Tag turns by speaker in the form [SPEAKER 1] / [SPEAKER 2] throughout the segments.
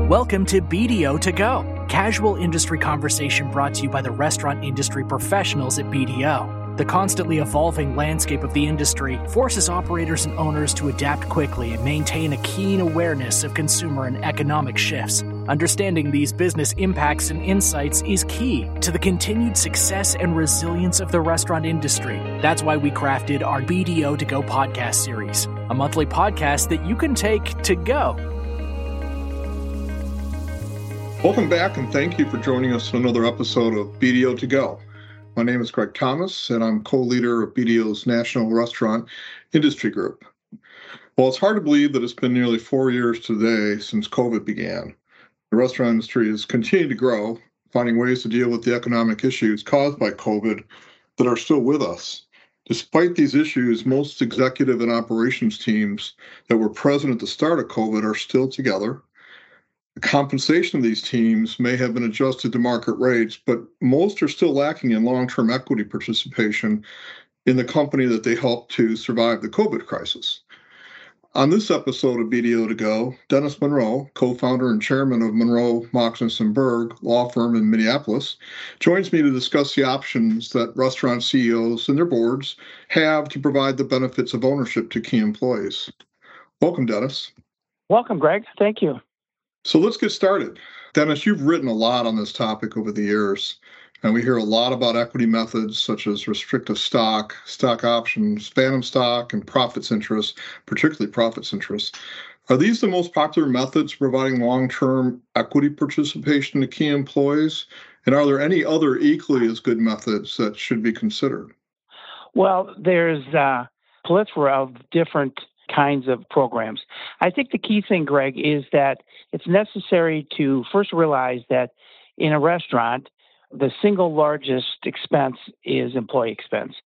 [SPEAKER 1] Welcome to BDO To Go, casual industry conversation brought to you by the restaurant industry professionals at BDO. The constantly evolving landscape of the industry forces operators and owners to adapt quickly and maintain a keen awareness of consumer and economic shifts. Understanding these business impacts and insights is key to the continued success and resilience of the restaurant industry. That's why we crafted our BDO To Go podcast series, a monthly podcast that you can take to go.
[SPEAKER 2] Welcome back, and thank you for joining us on another episode of BDO To Go. My name is Greg Thomas, and I'm co-leader of BDO's National Restaurant Industry Group. Well, it's hard to believe that it's been nearly 4 years today since COVID began. The restaurant industry has continued to grow, finding ways to deal with the economic issues caused by COVID that are still with us. Despite these issues, most executive and operations teams that were present at the start of COVID are still together. The compensation of these teams may have been adjusted to market rates, but most are still lacking in long-term equity participation in the company that they helped to survive the COVID crisis. On this episode of BDO To Go, Dennis Monroe, co-founder and chairman of Monroe, Moxness & Berg law firm in Minneapolis, joins me to discuss the options that restaurant CEOs and their boards have to provide the benefits of ownership to key employees. Welcome, Dennis.
[SPEAKER 3] Welcome, Greg. Thank you.
[SPEAKER 2] So let's get started. Dennis, you've written a lot on this topic over the years, and we hear a lot about equity methods such as restrictive stock, stock options, phantom stock, and profits interest, particularly profits interest. Are these the most popular methods providing long-term equity participation to key employees? And are there any other equally as good methods that should be considered?
[SPEAKER 3] Well, there's a plethora of different kinds of programs. I think the key thing, Greg, is that it's necessary to first realize that in a restaurant, the single largest expense is employee expense.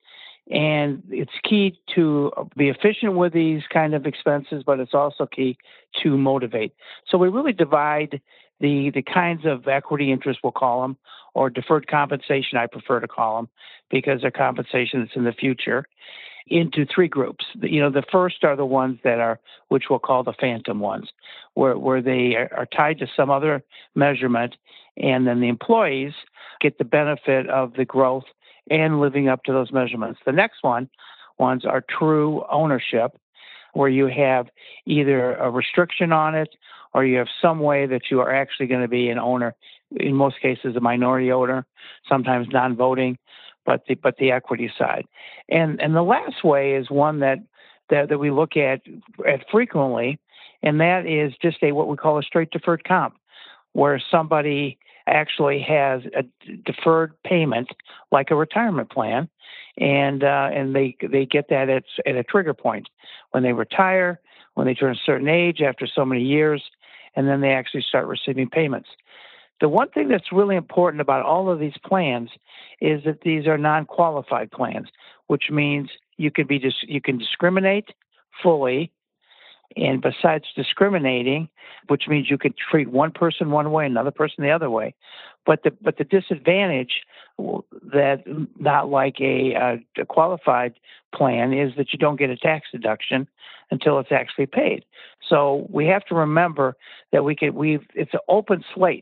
[SPEAKER 3] And it's key to be efficient with these kind of expenses, but it's also key to motivate. So we really divide the kinds of equity interest, we'll call them, or deferred compensation, I prefer to call them, because they're compensation that's in the future, into three groups. The first are the ones that are, which we'll call the phantom ones, where they are tied to some other measurement, and then the employees get the benefit of the growth and living up to those measurements. The next ones are true ownership, where you have either a restriction on it or you have some way that you are actually going to be an owner, in most cases a minority owner, sometimes non-voting, but the equity side. And the last way is one that we look at frequently, and that is just what we call a straight deferred comp, where somebody actually has a deferred payment like a retirement plan, and they get that at a trigger point when they retire, when they turn a certain age after so many years, and then they actually start receiving payments. The one thing that's really important about all of these plans is that these are non-qualified plans, which means you can discriminate fully, and besides discriminating, which means you can treat one person one way, another person the other way. But the disadvantage that not like a qualified plan is that you don't get a tax deduction until it's actually paid. So we have to remember that it's an open slate.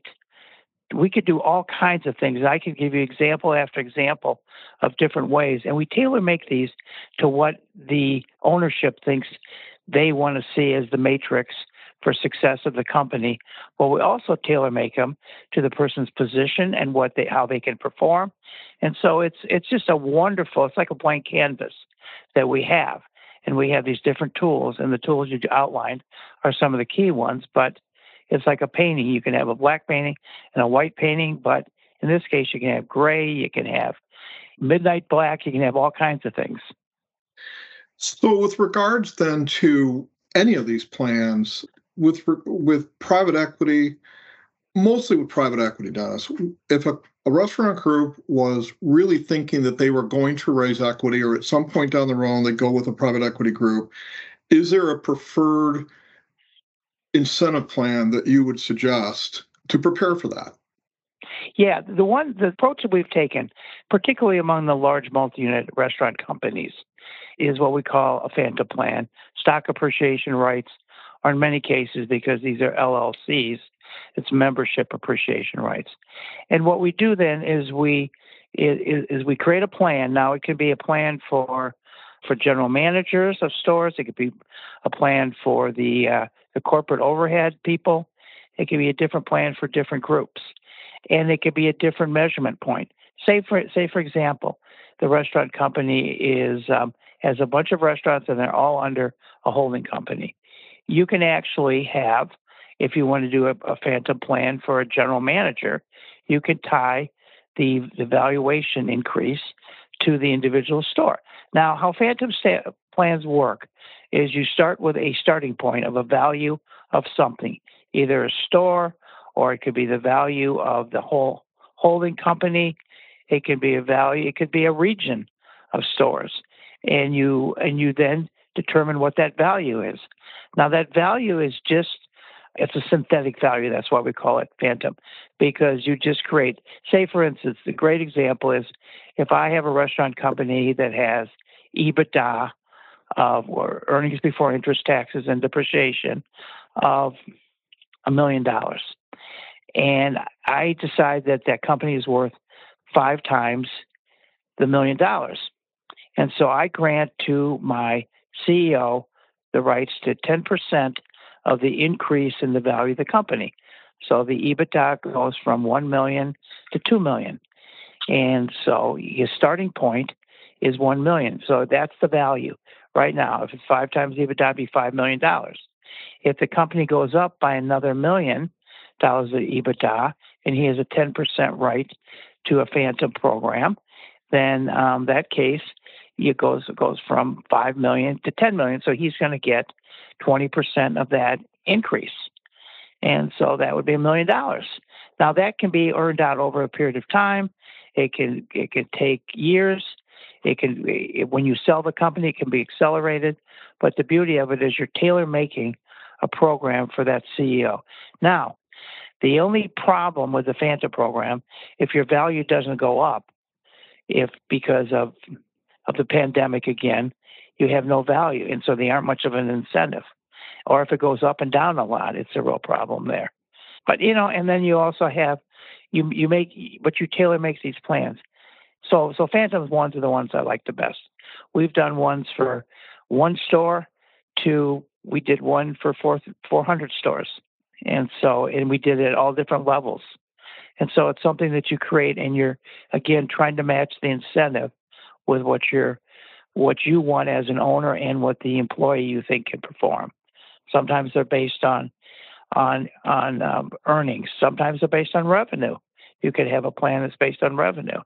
[SPEAKER 3] We could do all kinds of things. I could give you example after example of different ways, and we tailor make these to what the ownership thinks they want to see as the matrix for success of the company. But we also tailor make them to the person's position and how they can perform. And so it's just a wonderful. It's like a blank canvas that we have, and we have these different tools, and the tools you outlined are some of the key ones, but it's like a painting. You can have a black painting and a white painting, but in this case, you can have gray, you can have midnight black, you can have all kinds of things.
[SPEAKER 2] So with regards then to any of these plans, with private equity, mostly with private equity, Dennis, if a restaurant group was really thinking that they were going to raise equity, or at some point down the road, they go with a private equity group, is there a preferred incentive plan that you would suggest to prepare for that?
[SPEAKER 3] Yeah, the approach that we've taken, particularly among the large multi-unit restaurant companies, is what we call a phantom plan. Stock appreciation rights, or in many cases, because these are LLCs, It's membership appreciation rights. And what we do then is we create a plan. Now it can be a plan for general managers of stores. It could be a plan for the corporate overhead people. It could be a different plan for different groups, and it could be a different measurement point. Say for example, the restaurant company has a bunch of restaurants and they're all under a holding company. You can actually have, if you want to do a phantom plan for a general manager, you can tie the valuation increase to the individual store. Now, how phantom plans work is you start with a starting point of a value of something, either a store, or it could be the value of the whole holding company. It could be a value. It could be a region of stores, and you then determine what that value is. Now, that value is it's a synthetic value. That's why we call it phantom, because you just create, say, for instance, the great example is if I have a restaurant company that has EBITDA or earnings before interest, taxes, and depreciation of $1 million. And I decide that company is worth 5 times the $1 million. And so I grant to my CEO the rights to 10% of the increase in the value of the company. So the EBITDA goes from 1 million to 2 million. And so his starting point is 1 million. So that's the value right now. If it's 5 times EBITDA, it'd be $5 million. If the company goes up by another $1 million of EBITDA, and he has a 10% right to a phantom program, then that case, it goes from 5 million to 10 million. So he's going to get 20% of that increase. And so that would be $1 million. Now that can be earned out over a period of time. It can take years. When you sell the company, it can be accelerated. But the beauty of it is you're tailor-making a program for that CEO. Now, the only problem with the phantom program, if your value doesn't go up, if because of the pandemic again, you have no value, and so they aren't much of an incentive. Or if it goes up and down a lot, it's a real problem there. But and then you also have you tailor makes these plans. So phantom ones are the ones I like the best. We've done ones for one store we did one for 400 stores. And we did it at all different levels. And so it's something that you create, and you're, again, trying to match the incentive with what you want as an owner and what the employee you think can perform. Sometimes they're based on earnings. Sometimes they're based on revenue. You could have a plan that's based on revenue.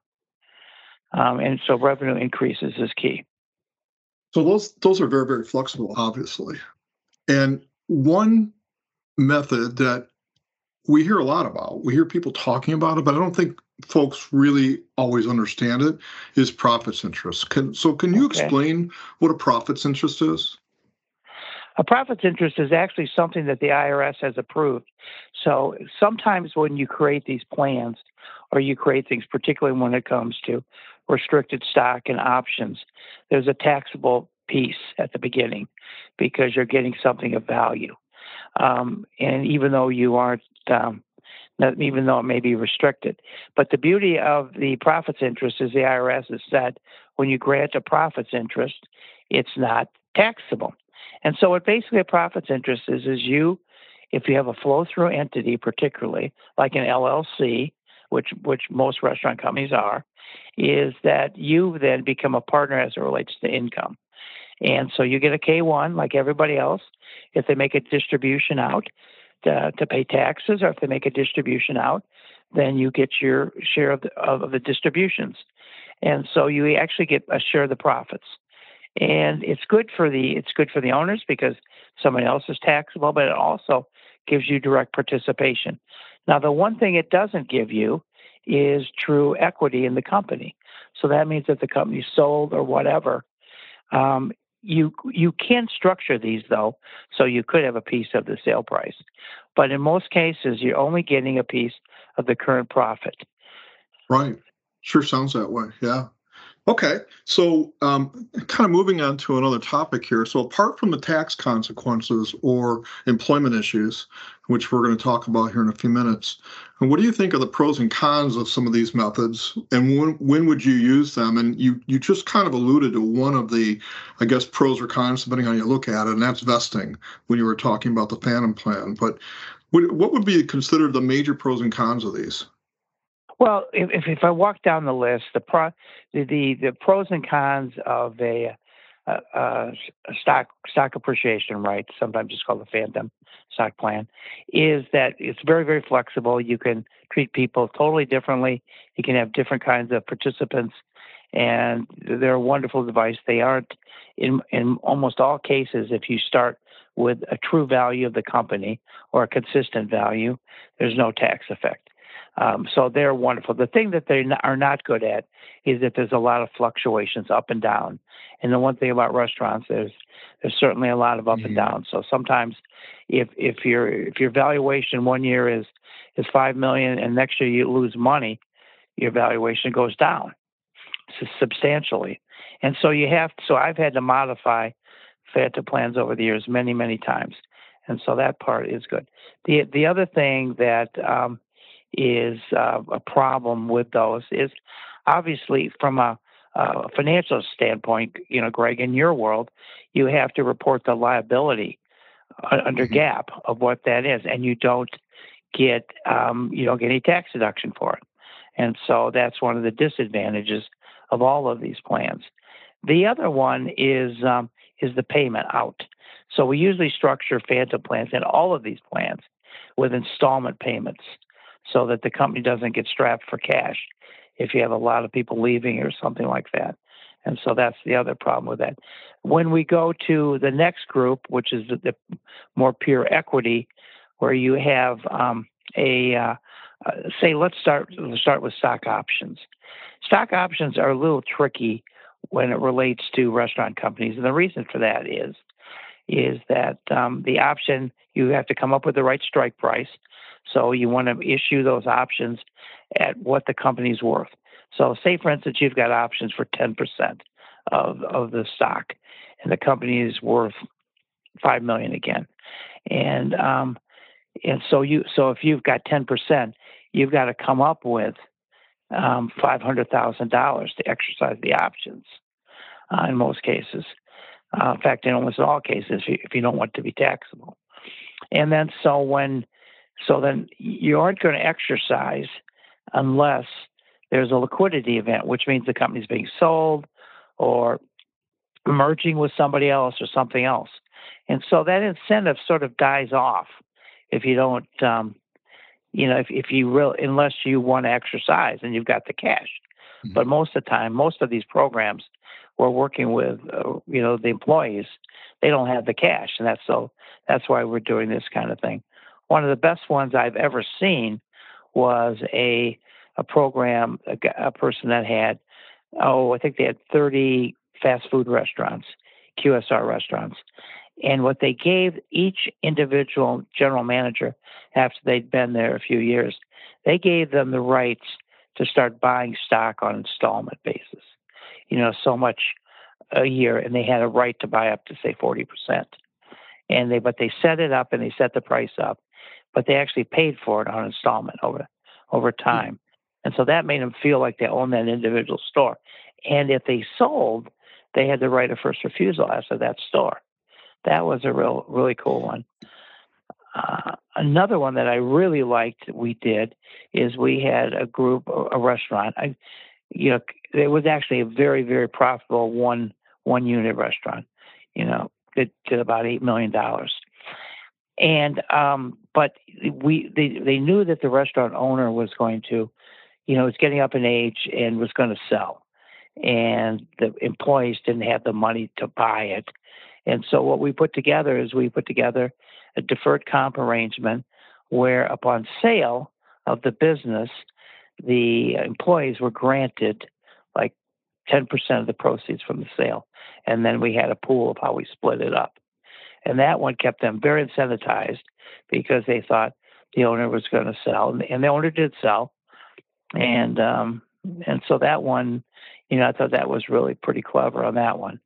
[SPEAKER 3] And so revenue increases is key.
[SPEAKER 2] So those are very, very flexible, obviously. And one method that we hear a lot about, we hear people talking about it, but I don't think folks really always understand it, is profits interest. Can you explain what a profits interest is?
[SPEAKER 3] A profits interest is actually something that the IRS has approved. So sometimes when you create these plans, or you create things, particularly when it comes to restricted stock and options, there's a taxable piece at the beginning because you're getting something of value. And even though you aren't, even though it may be restricted. But the beauty of the profits interest is the IRS has said when you grant a profits interest, it's not taxable. And so what basically a profits interest is if you have a flow-through entity, particularly like an LLC, which most restaurant companies are, is that you then become a partner as it relates to income. And so you get a K-1 like everybody else. If they make a distribution out to pay taxes, or if they make a distribution out, then you get your share of the distributions. And so you actually get a share of the profits. And it's good for the owners because someone else is taxable, but it also gives you direct participation. Now, the one thing it doesn't give you is true equity in the company. So that means that the company's sold or whatever. You can structure these, though, so you could have a piece of the sale price. But in most cases, you're only getting a piece of the current profit.
[SPEAKER 2] Right. Sure sounds that way. Yeah. Okay, so kind of moving on to another topic here. So apart from the tax consequences or employment issues, which we're going to talk about here in a few minutes, and what do you think are the pros and cons of some of these methods, and when would you use them? And you just kind of alluded to one of the, I guess, pros or cons, depending on how you look at it, and that's vesting when you were talking about the Phantom Plan. But what would be considered the major pros and cons of these?
[SPEAKER 3] Well, if I walk down the list, the pros and cons of a stock appreciation right, sometimes it's called the phantom stock plan, is that it's very, very flexible. You can treat people totally differently. You can have different kinds of participants, and they're a wonderful device. They aren't in almost all cases. If you start with a true value of the company or a consistent value, there's no tax effect. So they're wonderful. The thing that they are not good at is that there's a lot of fluctuations up and down. And the one thing about restaurants is there's certainly a lot of up and down. So sometimes if your valuation one year is $5 million and next year you lose money, your valuation goes down substantially. And so I've had to modify Phantom plans over the years many, many times. And so that part is good. The other thing that is a problem with those is obviously from a financial standpoint, Greg, in your world, you have to report the liability under GAAP of what that is, and you don't get any tax deduction for it. And so that's one of the disadvantages of all of these plans. The other one is the payment out. So we usually structure Phantom plans and all of these plans with installment payments, so that the company doesn't get strapped for cash if you have a lot of people leaving or something like that. And so that's the other problem with that. When we go to the next group, which is the more pure equity, where you have let's start with stock options. Stock options are a little tricky when it relates to restaurant companies, and the reason for that is that the option, you have to come up with the right strike price. So you want to issue those options at what the company's worth. So say, for instance, you've got options for 10% of the stock, and the company is worth $5 million again. And so if you've got 10%, you've got to come up with $500,000 to exercise the options in most cases. In fact, in almost all cases, if you don't want it to be taxable. And then then you aren't going to exercise unless there's a liquidity event, which means the company's being sold or merging with somebody else or something else. And so that incentive sort of dies off if you don't, unless you want to exercise and you've got the cash. Mm-hmm. But most of the time, most of these programs we're working with, the employees, they don't have the cash. And that's why we're doing this kind of thing. One of the best ones I've ever seen was a program, a person that had, I think they had 30 fast food restaurants, QSR restaurants. And what they gave each individual general manager after they'd been there a few years, they gave them the rights to start buying stock on installment basis, so much a year. And they had a right to buy up to, say, 40%. But they set it up and they set the price up, but they actually paid for it on installment over time. And so that made them feel like they owned that individual store. And if they sold, they had the right of first refusal after that store. That was a really cool one. Another one that I really liked we did is we had a restaurant. It was actually a very, very profitable one unit restaurant. It did about $8 million. And but they knew that the restaurant owner was going to, was getting up in age and was going to sell, and the employees didn't have the money to buy it. And so what we put together is a deferred comp arrangement where upon sale of the business, the employees were granted like 10% of the proceeds from the sale. And then we had a pool of how we split it up. And that one kept them very incentivized because they thought the owner was going to sell. And the owner did sell. And so that one, I thought that was really pretty clever on that one.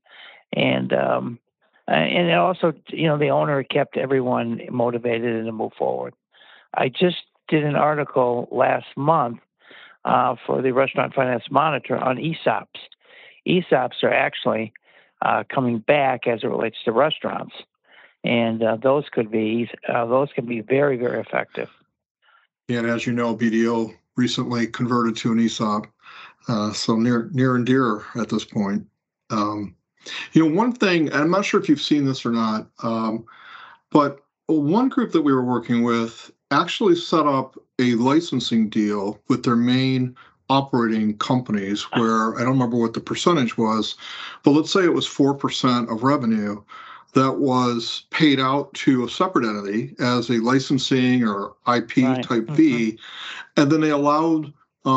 [SPEAKER 3] And it also, the owner kept everyone motivated and to move forward. I just did an article last month for the Restaurant Finance Monitor on ESOPs. ESOPs are actually coming back as it relates to restaurants, and those can be very, very effective.
[SPEAKER 2] Yeah, and as you know, BDO recently converted to an ESOP, so near and dear at this point. One thing, I'm not sure if you've seen this or not, but one group that we were working with actually set up a licensing deal with their main operating companies where I don't remember what the percentage was, but let's say it was 4% of revenue that was paid out to a separate entity as a licensing or IP type fee. And then they allowed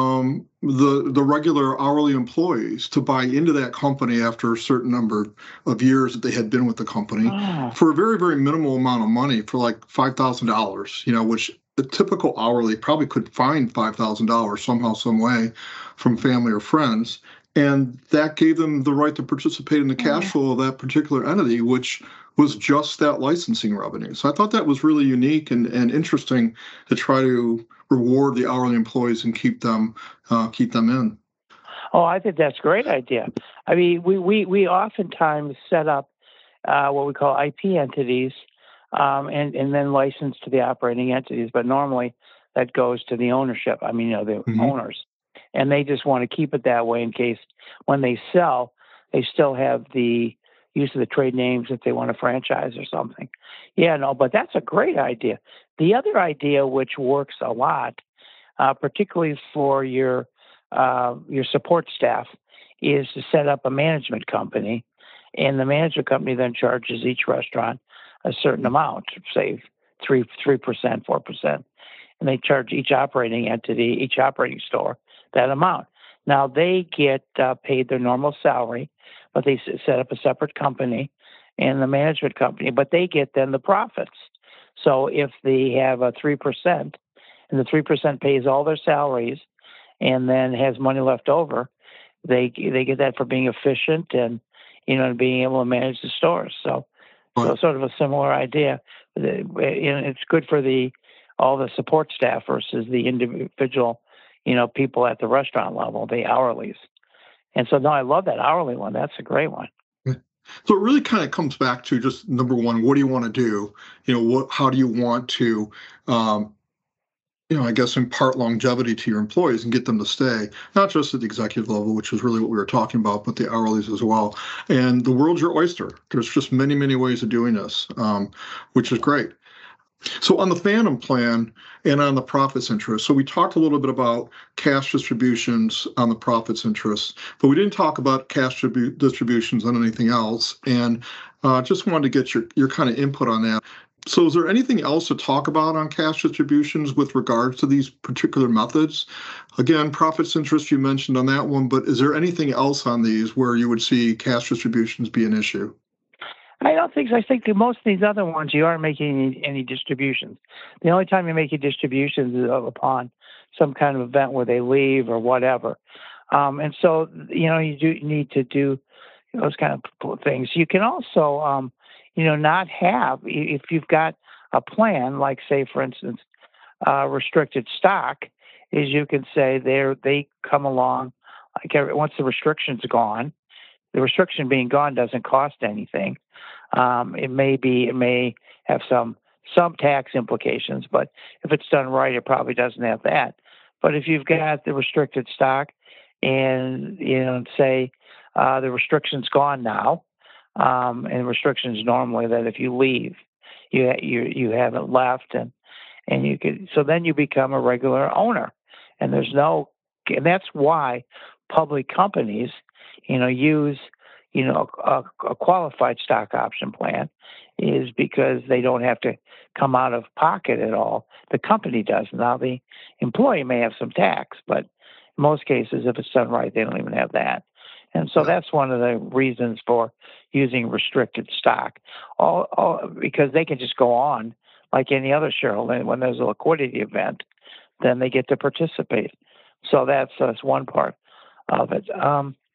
[SPEAKER 2] the regular hourly employees to buy into that company after a certain number of years that they had been with the company for a very, very minimal amount of money, for like $5,000, which the typical hourly probably could find $5,000 somehow, some way from family or friends. And that gave them the right to participate in the cash flow of that particular entity, which was just that licensing revenue. So I thought that was really unique and interesting to try to reward the hourly employees and keep them in.
[SPEAKER 3] Oh, I think that's a great idea. I mean, we oftentimes set up what we call IP entities and then license to the operating entities, but normally that goes to the ownership. I mean, the owners. And they just want to keep it that way in case when they sell, they still have the use of the trade names if they want to franchise or something. Yeah, no, but that's a great idea. The other idea, which works a lot, particularly for your support staff, is to set up a management company, and the management company then charges each restaurant a certain amount, say 3%, 4%, and they charge each operating entity, each operating store, that amount. Now they get paid their normal salary, but they set up a separate company and the management company, but they get then the profits. So if they have a 3% and the 3% pays all their salaries and then has money left over, they get that for being efficient and being able to manage the stores. So sort of a similar idea. It's good for all the support staff versus the individual people at the restaurant level, the hourlies. And so, no, I love that hourly one. That's a great one.
[SPEAKER 2] So it really kind of comes back to just number one, what do you want to do? How do you want to, I guess, impart longevity to your employees and get them to stay, not just at the executive level, which is really what we were talking about, but the hourlies as well. And the world's your oyster. There's just many, many ways of doing this, which is great. So on the Phantom plan and on the profits interest, so we talked a little bit about cash distributions on the profits interest, but we didn't talk about cash distributions on anything else. And just wanted to get your kind of input on that. So is there anything else to talk about on cash distributions with regards to these particular methods? Again, profits interest you mentioned on that one, but is there anything else on these where you would see cash distributions be an issue?
[SPEAKER 3] I don't think so. I think that most of these other ones, you aren't making any distributions. The only time you're making distributions is upon some kind of event where they leave or whatever. And so, you do need to do those kind of things. You can also, not have, if you've got a plan, like say, for instance, restricted stock, is you can say they come along, like once the restriction's gone. The restriction being gone doesn't cost anything. It may have some tax implications, but if it's done right, it probably doesn't have that. But if you've got the restricted stock and, say the restriction's gone now, and restrictions normally that if you leave, you haven't left and you could, so then you become a regular owner, and and that's why public companies, use, a qualified stock option plan, is because they don't have to come out of pocket at all. The company does. Now, the employee may have some tax, but in most cases, if it's done right, they don't even have that. And so that's one of the reasons for using restricted stock, because they can just go on like any other shareholder. When there's a liquidity event, then they get to participate. So that's one part of it.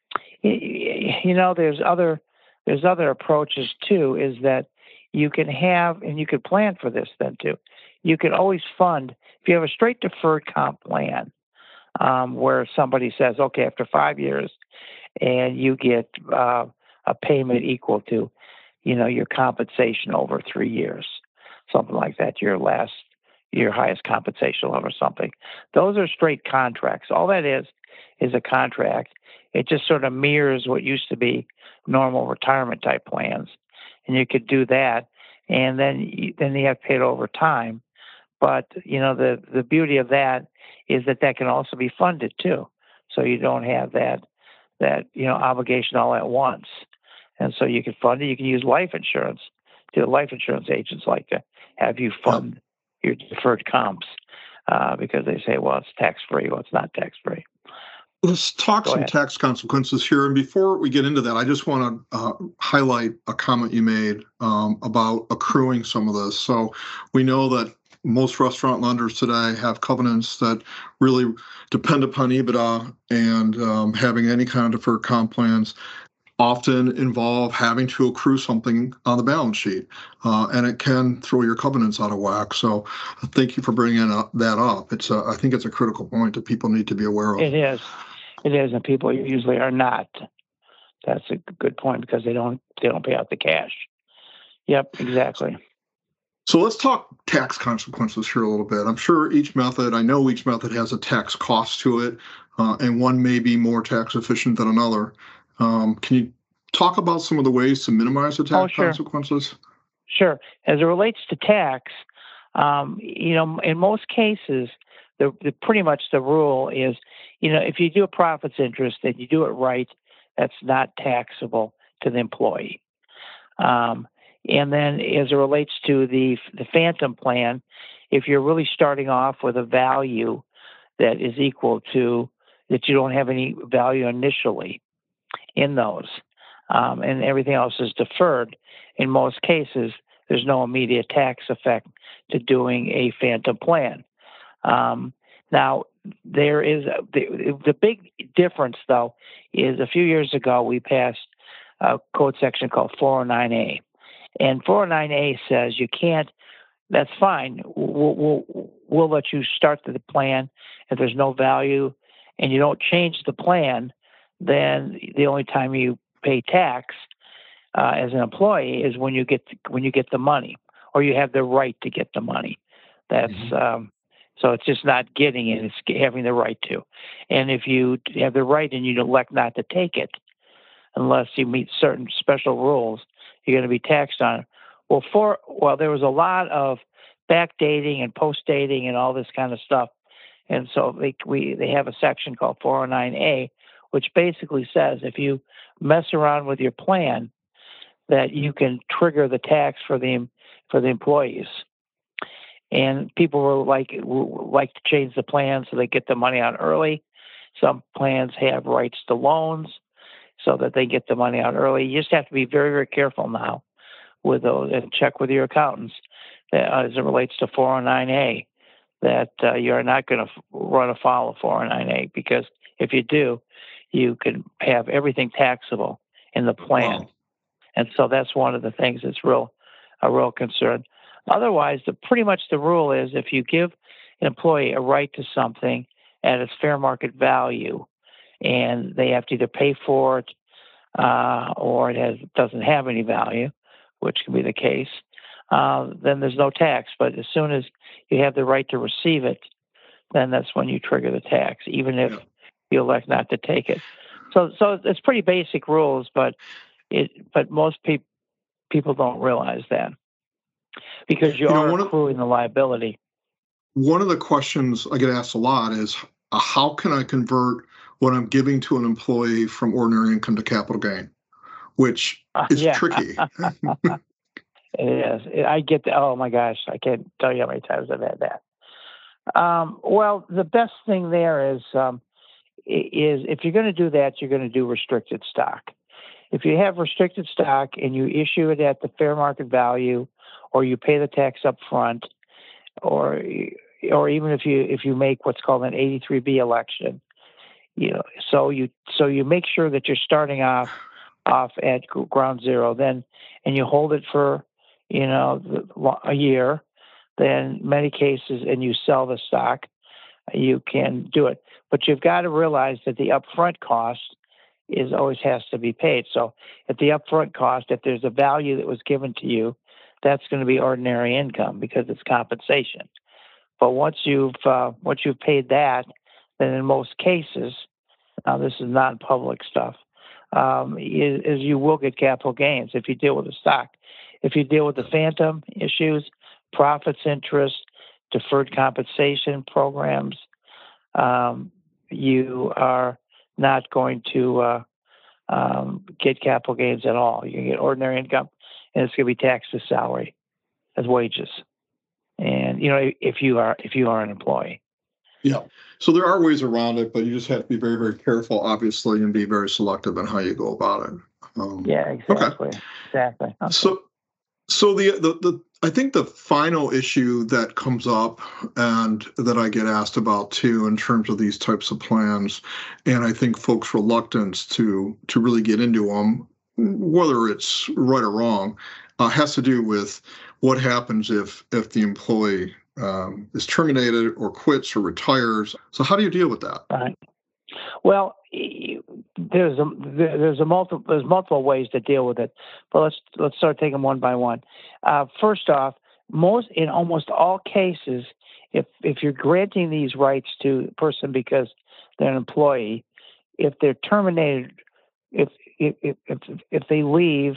[SPEAKER 3] there's other approaches too. Is that you can have, and you could plan for this then too. You can always fund if you have a straight deferred comp plan, where somebody says, okay, after 5 years, and you get a payment equal to, your compensation over 3 years, something like that, your highest compensation level or something. Those are straight contracts. All that is a contract. It just sort of mirrors what used to be normal retirement type plans. And you could do that, and then you have to pay it over time. But, the beauty of that is that can also be funded too. So you don't have that obligation all at once. And so you can fund it. You can use life insurance. The life insurance agents like to have you fund your deferred comps because they say, well, it's tax-free. Well, it's not tax-free.
[SPEAKER 2] Let's talk some tax consequences here. And before we get into that, I just want to highlight a comment you made about accruing some of this. So we know that most restaurant lenders today have covenants that really depend upon EBITDA, and having any kind of deferred comp plans often involve having to accrue something on the balance sheet, and it can throw your covenants out of whack. So thank you for bringing that up. I think it's a critical point that people need to be aware of.
[SPEAKER 3] It is, and people usually are not. That's a good point because they don't pay out the cash. Yep, exactly.
[SPEAKER 2] So let's talk tax consequences here a little bit. I know each method has a tax cost to it, and one may be more tax efficient than another. Can you talk about some of the ways to minimize the tax consequences?
[SPEAKER 3] Sure. As it relates to tax, in most cases, pretty much the rule is, if you do a profits interest and you do it right, that's not taxable to the employee. And then as it relates to the phantom plan, if you're really starting off with a value that is equal to that, you don't have any value initially in those, and everything else is deferred, in most cases, there's no immediate tax effect to doing a phantom plan. Now, there is the big difference, though, is a few years ago we passed a code section called 409A. And 409A says you can't. That's fine. We'll let you start the plan if there's no value, and you don't change the plan. Then the only time you pay tax as an employee is when you get the money, or you have the right to get the money. That's so it's just not getting it; it's having the right to. And if you have the right and you elect not to take it, unless you meet certain special rules, you're going to be taxed on it. Well, there was a lot of backdating and post-dating and all this kind of stuff. And so they have a section called 409A, which basically says if you mess around with your plan, that you can trigger the tax for the employees. And people will like to change the plan so they get the money out early. Some plans have rights to loans so that they get the money out early. You just have to be very, very careful now with those, and check with your accountants as it relates to 409A, that you're not going to run afoul of 409A, because if you do, you can have everything taxable in the plan. Wow. And so that's one of the things that's a real concern. Otherwise, pretty much the rule is if you give an employee a right to something at its fair market value, and they have to either pay for it or it doesn't have any value, which can be the case, then there's no tax. But as soon as you have the right to receive it, then that's when you trigger the tax, even if you elect not to take it. So it's pretty basic rules, but most people don't realize that, because you are accruing the liability.
[SPEAKER 2] One of the questions I get asked a lot is, how can I convert what I'm giving to an employee from ordinary income to capital gain, which is tricky.
[SPEAKER 3] It is. I get that. Oh my gosh, I can't tell you how many times I've had that. Well, the best thing there is if you're going to do that, you're going to do restricted stock. If you have restricted stock and you issue it at the fair market value, or you pay the tax up front, or even if you make what's called an 83B election, So you make sure that you're starting off at ground zero, then, and you hold it for a year. Then many cases, and you sell the stock, you can do it. But you've got to realize that the upfront cost always has to be paid. So at the upfront cost, if there's a value that was given to you, that's going to be ordinary income because it's compensation. But once you've paid that, then in most cases, now this is non-public stuff, is you will get capital gains if you deal with the stock. If you deal with the phantom issues, profits, interest, deferred compensation programs, you are not going to get capital gains at all. You can get ordinary income, and it's going to be taxed as salary, as wages. And if you are an employee.
[SPEAKER 2] Yeah. So there are ways around it, but you just have to be very, very careful, obviously, and be very selective in how you go about it.
[SPEAKER 3] Yeah, exactly.
[SPEAKER 2] Okay.
[SPEAKER 3] Exactly. Okay.
[SPEAKER 2] So the I think the final issue that comes up and that I get asked about too in terms of these types of plans, and I think folks' reluctance to really get into them, whether it's right or wrong, has to do with what happens if the employee is terminated or quits or retires. So how do you deal with that?
[SPEAKER 3] Right. Well, there's multiple ways to deal with it, but let's start taking one by one. First off, in almost all cases, if you're granting these rights to a person because they're an employee, if they're terminated, if they leave,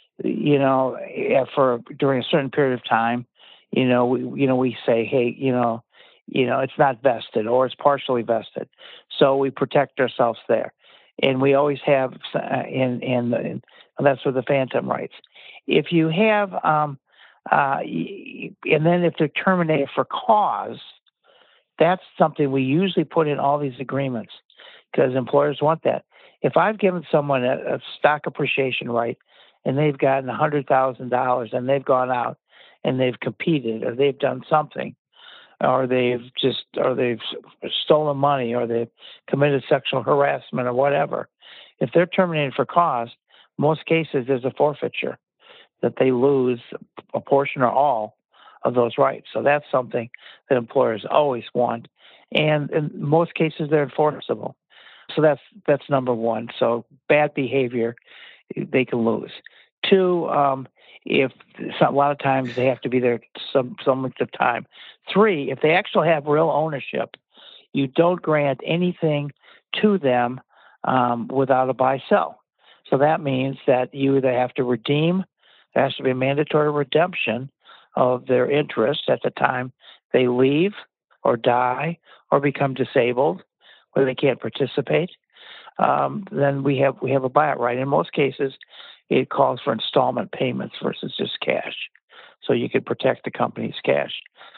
[SPEAKER 3] during a certain period of time, we say, hey, it's not vested or it's partially vested. So we protect ourselves there. And we always have, and that's with the phantom rights. If you have, and then if they're terminated for cause, that's something we usually put in all these agreements because employers want that. If I've given someone a stock appreciation right and they've gotten $100,000 and they've gone out and they've competed or they've done something, or they've stolen money, or they've committed sexual harassment, or whatever. If they're terminated for cause, most cases there's a forfeiture that they lose a portion or all of those rights. So that's something that employers always want, and in most cases they're enforceable. So that's number one. So bad behavior, they can lose. Two, a lot of times they have to be there some length of time. Three, if they actually have real ownership, you don't grant anything to them without a buy-sell. So that means that you either have to redeem, there has to be a mandatory redemption of their interest at the time they leave or die or become disabled where they can't participate. Then we have a buyout right. In most cases, it calls for installment payments versus just cash, so you could protect the company's cash.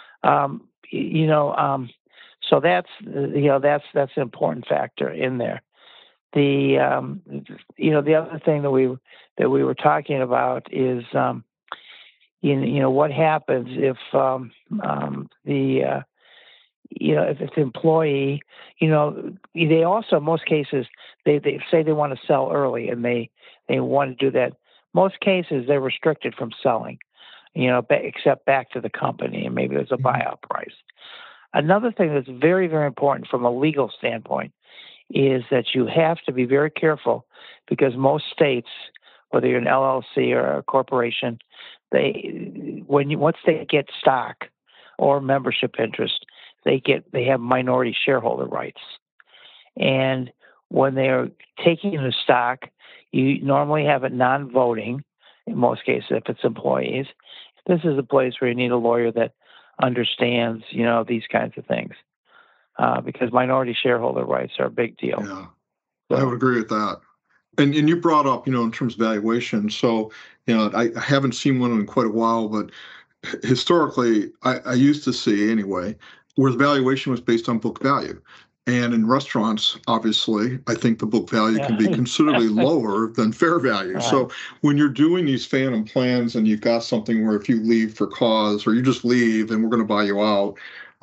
[SPEAKER 3] So that's an important factor in there. The other thing that we were talking about is what happens if if the employee, they also, in most cases, they say they want to sell early and they want to do that. Most cases, they're restricted from selling, except back to the company, and maybe there's a buyout price. Another thing that's very, very important from a legal standpoint is that you have to be very careful because most states, whether you're an LLC or a corporation, once they get stock or membership interest, they have minority shareholder rights. And when they're taking the stock, you normally have it non-voting, in most cases, if it's employees. This is a place where you need a lawyer that understands, these kinds of things, because minority shareholder rights are a big deal.
[SPEAKER 2] Yeah, so, I would agree with that. And you brought up, in terms of valuation. So, I haven't seen one in quite a while, but historically, I used to see anyway, where the valuation was based on book value. And in restaurants, obviously, I think the book value can be considerably lower than fair value. Right. So when you're doing these phantom plans and you've got something where if you leave for cause or you just leave and we're going to buy you out,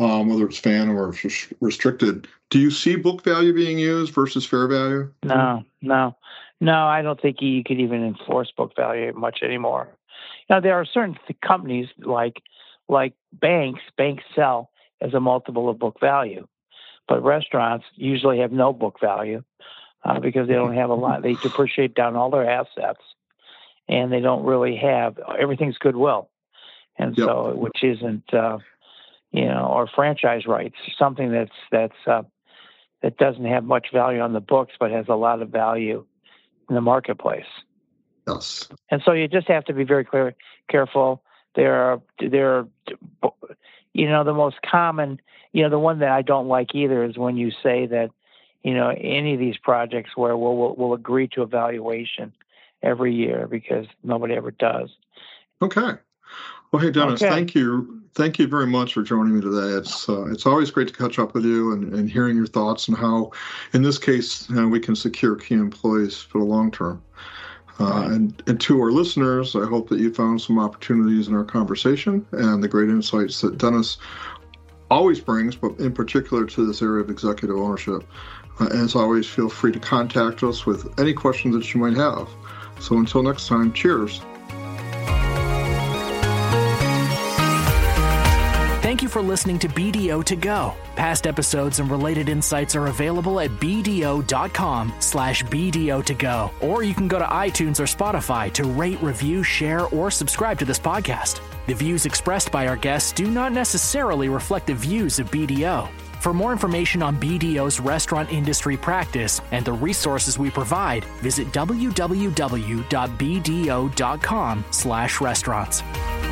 [SPEAKER 2] whether it's FAN or restricted. Do you see book value being used versus fair value?
[SPEAKER 3] No. I don't think you could even enforce book value much anymore. Now, there are certain companies like banks. Banks sell as a multiple of book value, but restaurants usually have no book value because they don't have a lot. They depreciate down all their assets, and they don't really have everything's goodwill, and so which isn't or franchise rights, something that doesn't have much value on the books but has a lot of value in the marketplace.
[SPEAKER 2] Yes. And
[SPEAKER 3] so you just have to be very careful. There are the most common, the one that I don't like either is when you say that, any of these projects where we'll agree to evaluation every year, because nobody ever does.
[SPEAKER 2] Okay. Well, hey, Dennis, thank you very much for joining me today. It's always great to catch up with you and hearing your thoughts on how, in this case, we can secure key employees for the long term. And to our listeners, I hope that you found some opportunities in our conversation and the great insights that Dennis always brings, but in particular to this area of executive ownership. As always, feel free to contact us with any questions that you might have. So until next time, cheers.
[SPEAKER 1] Thank you for listening to BDO To Go. Past episodes and related insights are available at bdo.com/BDO To Go. Or you can go to iTunes or Spotify to rate, review, share, or subscribe to this podcast. The views expressed by our guests do not necessarily reflect the views of BDO. For more information on BDO's restaurant industry practice and the resources we provide, visit www.bdo.com/restaurants.